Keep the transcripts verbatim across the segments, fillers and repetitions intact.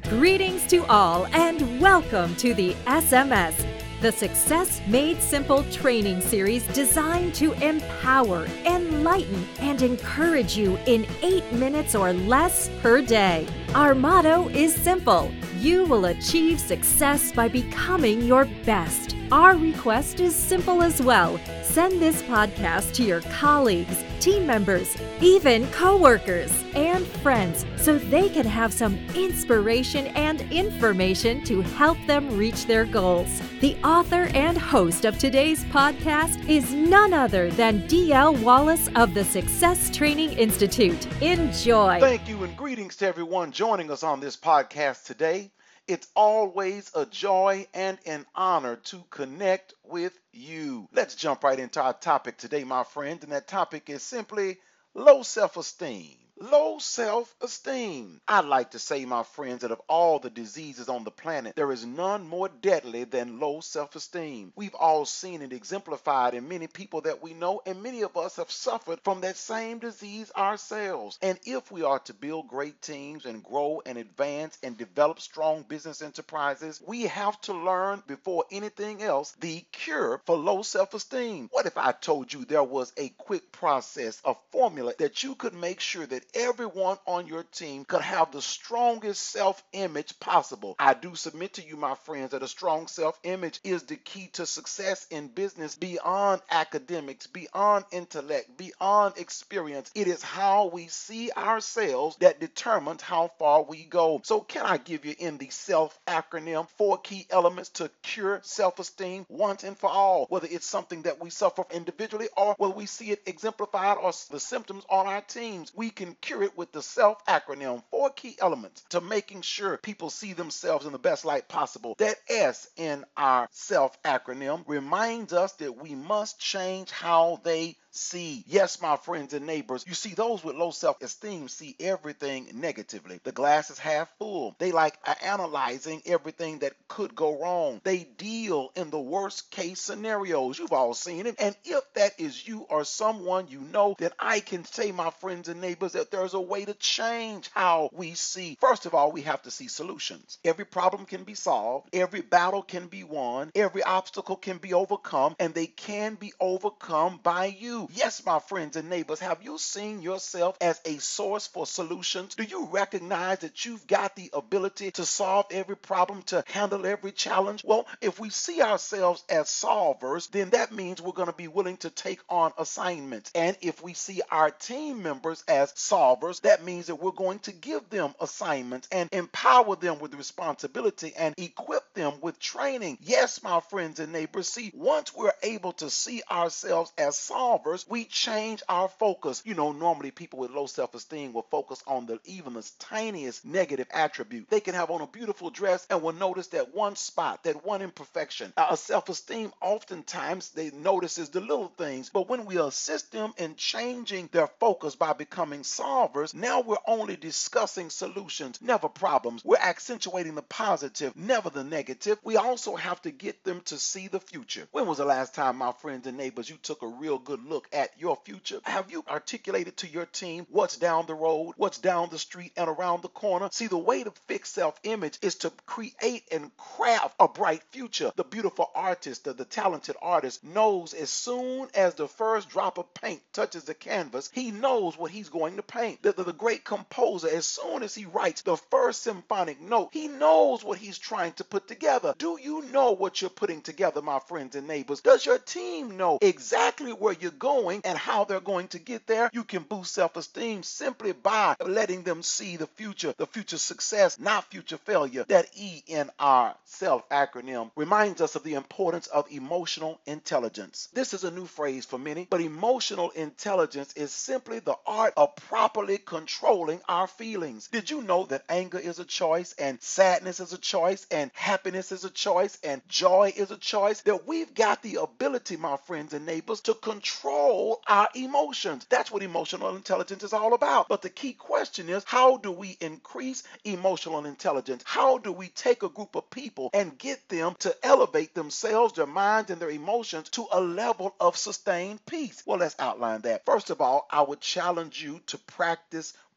Greetings to all and welcome to the S M S, the Success Made Simple training series designed to empower, enlighten, and encourage you in eight minutes or less per day. Our motto is simple: you will achieve success by becoming your best. Our request is simple as well. Send this podcast to your colleagues, team members, even coworkers, and friends so they can have some inspiration and information to help them reach their goals. The author and host of today's podcast is none other than D L Wallace of the Success Training Institute. Enjoy. Thank you and greetings to everyone joining us on this podcast today. It's always a joy and an honor to connect with you. Let's jump right into our topic today, my friend, and that topic is simply low self-esteem. Low self-esteem. I'd like to say, my friends, that of all the diseases on the planet, there is none more deadly than low self-esteem. We've all seen it exemplified in many people that we know, and many of us have suffered from that same disease ourselves. And if we are to build great teams and grow and advance and develop strong business enterprises, we have to learn before anything else the cure for low self-esteem. What if I told you there was a quick process, a formula that you could make sure that everyone on your team could have the strongest self-image possible? I do submit to you, my friends, that a strong self-image is the key to success in business beyond academics, beyond intellect, beyond experience. It is how we see ourselves that determines how far we go. So can I give you in the SELF acronym four key elements to cure self-esteem once and for all, whether it's something that we suffer individually or whether we see it exemplified or the symptoms on our teams? We can cure it with the SELF acronym, four key elements to making sure people see themselves in the best light possible. That S in our SELF acronym reminds us that we must change how they see. Yes, my friends and neighbors, you see, those with low self-esteem see everything negatively. The glass is half full. They like analyzing everything that could go wrong. They deal in the worst case scenarios. You've all seen it. And if that is you or someone you know, then I can say, my friends and neighbors, that there's a way to change how we see. First of all, we have to see solutions. Every problem can be solved. Every battle can be won. Every obstacle can be overcome, and they can be overcome by you. Yes, my friends and neighbors, have you seen yourself as a source for solutions? Do you recognize that you've got the ability to solve every problem, to handle every challenge? Well, if we see ourselves as solvers, then that means we're going to be willing to take on assignments. And if we see our team members as solvers, that means that we're going to give them assignments and empower them with responsibility and equip them with training. Yes, my friends and neighbors, see, once we're able to see ourselves as solvers, we change our focus. You know, normally people with low self-esteem will focus on the even the tiniest negative attribute. They can have on a beautiful dress and will notice that one spot, that one imperfection. Our self-esteem oftentimes they notices the little things, but when we assist them in changing their focus by becoming solvers, now we're only discussing solutions, never problems. We're accentuating the positive, never the negative. We also have to get them to see the future. When was the last time, my friends and neighbors, you took a real good look at your future? Have you articulated to your team what's down the road, what's down the street and around the corner? See, the way to fix self-image is to create and craft a bright future. The beautiful artist, the, the talented artist knows as soon as the first drop of paint touches the canvas, he knows what he's going to paint. The, the, the great composer, as soon as he writes the first symphonic note, he knows what he's trying to put together. Do you know what you're putting together, my friends and neighbors? Does your team know exactly where you're going and how they're going to get there? You can boost self-esteem simply by letting them see the future, the future success, not future failure. That E in our SELF acronym reminds us of the importance of emotional intelligence. This is a new phrase for many, but emotional intelligence is simply the art of properly controlling our feelings. Did you know that anger is a choice, and sadness is a choice, and happiness is a choice, and joy is a choice? That we've got the ability, my friends and neighbors, to control our emotions. That's what emotional intelligence is all about. But the key question is, how do we increase emotional intelligence? How do we take a group of people and get them to elevate themselves, their minds, and their emotions to a level of sustained peace? Well, let's outline that. First of all, I would challenge you to practice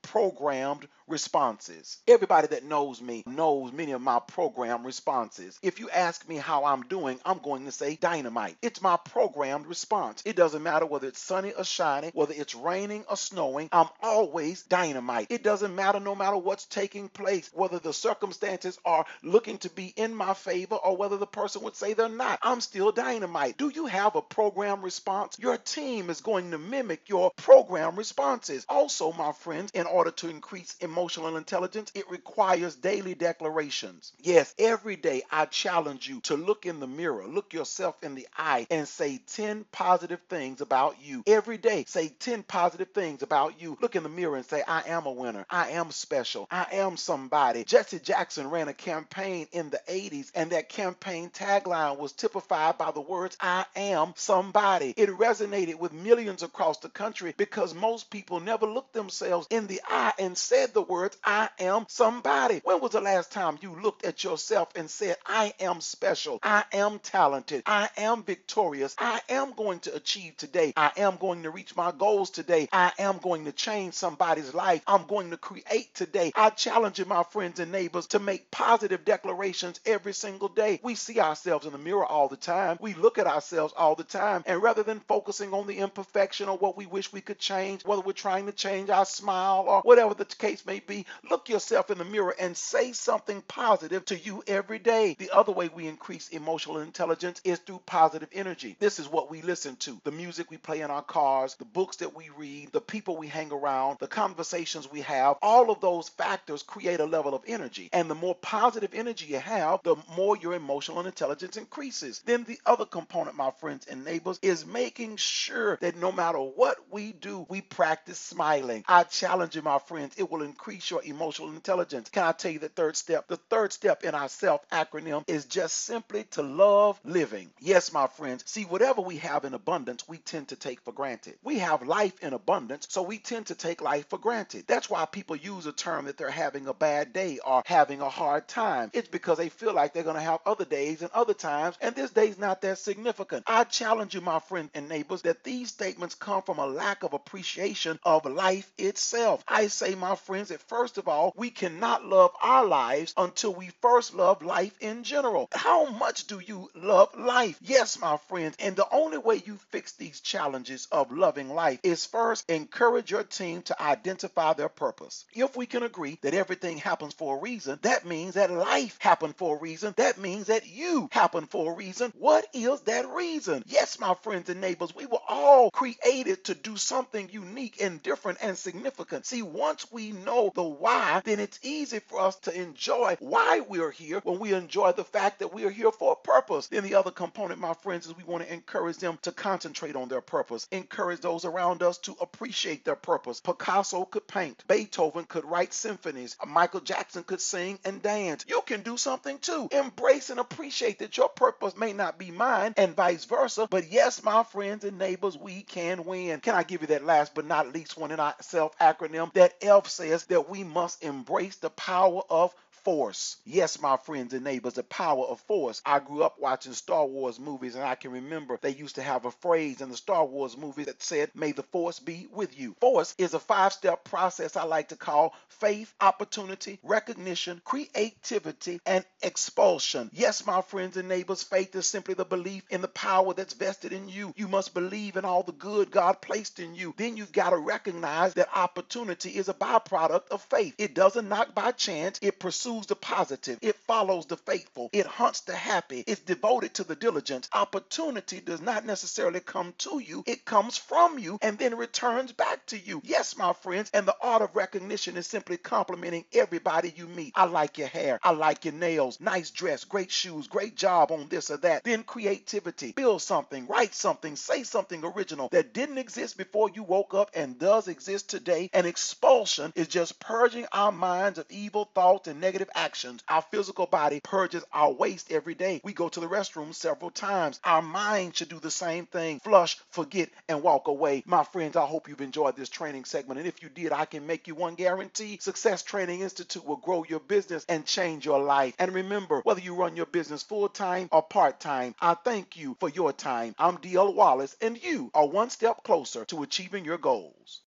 programmed responses. Everybody that knows me knows many of my programmed responses. If you ask me how I'm doing, I'm going to say dynamite. It's my programmed response. It doesn't matter whether it's sunny or shiny, whether it's raining or snowing, I'm always dynamite. It doesn't matter no matter what's taking place, whether the circumstances are looking to be in my favor or whether the person would say they're not. I'm still dynamite. Do you have a programmed response? Your team is going to mimic your programmed responses. Also, my friends, in order to increase emotional intelligence, it requires daily declarations. Yes, every day I challenge you to look in the mirror, look yourself in the eye, and say ten positive things about you. Every day, say ten positive things about you. Look in the mirror and say, I am a winner. I am special. I am somebody. Jesse Jackson ran a campaign in the eighties, and that campaign tagline was typified by the words, I am somebody. It resonated with millions across the country because most people never looked themselves in the eye and said the words, I am somebody. When was the last time you looked at yourself and said, I am special, I am talented, I am victorious, I am going to achieve today, I am going to reach my goals today, I am going to change somebody's life, I'm going to create today. I challenge you, my friends and neighbors, to make positive declarations every single day. We see ourselves in the mirror all the time. We look at ourselves all the time, and rather than focusing on the imperfection or what we wish we could change, whether we're trying to change our smile or whatever the case may be, look yourself in the mirror and say something positive to you every day. The other way we increase emotional intelligence is through positive energy. This is what we listen to, the music we play in our cars, the books that we read, the people we hang around, the conversations we have. All of those factors create a level of energy, and the more positive energy you have, the more your emotional intelligence increases. Then the other component, my friends and neighbors, is making sure that no matter what we do, we practice smiling. I challenge you, my friends, it will increase your emotional intelligence. Can I tell you the third step? The third step in our SELF acronym is just simply to love living. Yes, my friends, see, whatever we have in abundance, we tend to take for granted. We have life in abundance, so we tend to take life for granted. That's why people use a term that they're having a bad day or having a hard time. It's because they feel like they're going to have other days and other times, and this day's not that significant. I challenge you, my friends and neighbors, that these statements come from a lack of appreciation of life itself. I say, my friends, that first of all, we cannot love our lives until we first love life in general. How much do you love life? Yes, my friends, and the only way you fix these challenges of loving life is first encourage your team to identify their purpose. If we can agree that everything happens for a reason, that means that life happened for a reason. That means that you happen for a reason. What is that reason? Yes, my friends and neighbors, we were all created to do something unique and different and significant. See, once we know the why, then it's easy for us to enjoy why we're here when we enjoy the fact that we are here for a purpose. Then the other component, my friends, is we want to encourage them to concentrate on their purpose. Encourage those around us to appreciate their purpose. Picasso could paint. Beethoven could write symphonies. Michael Jackson could sing and dance. You can do something too. Embrace and appreciate that your purpose may not be mine and vice versa. But yes, my friends and neighbors, we can win. Can I give you that last but not least one in our SELF acronym? That ELF says that we must embrace the power of force. Yes, my friends and neighbors, the power of force. I grew up watching Star Wars movies, and I can remember they used to have a phrase in the Star Wars movie that said, may the force be with you. Force is a five-step process I like to call faith, opportunity, recognition, creativity, and expulsion. Yes, my friends and neighbors, faith is simply the belief in the power that's vested in you. You must believe in all the good God placed in you. Then you've got to recognize that opportunity is a byproduct of faith. It doesn't knock by chance. It pursues the positive. It follows the faithful. It hunts the happy. It's devoted to the diligent. Opportunity does not necessarily come to you. It comes from you and then returns back to you. Yes, my friends, and the art of recognition is simply complimenting everybody you meet. I like your hair. I like your nails. Nice dress. Great shoes. Great job on this or that. Then creativity. Build something. Write something. Say something original that didn't exist before you woke up and does exist today. And expulsion is just purging our minds of evil thoughts and negative actions. Our physical body purges our waste every day. We go to the restroom several times. Our mind should do the same thing. Flush, forget, and walk away. My friends, I hope you've enjoyed this training segment. And if you did, I can make you one guarantee. Success Training Institute will grow your business and change your life. And remember, whether you run your business full-time or part-time, I thank you for your time. I'm D L Wallace, and you are one step closer to achieving your goals.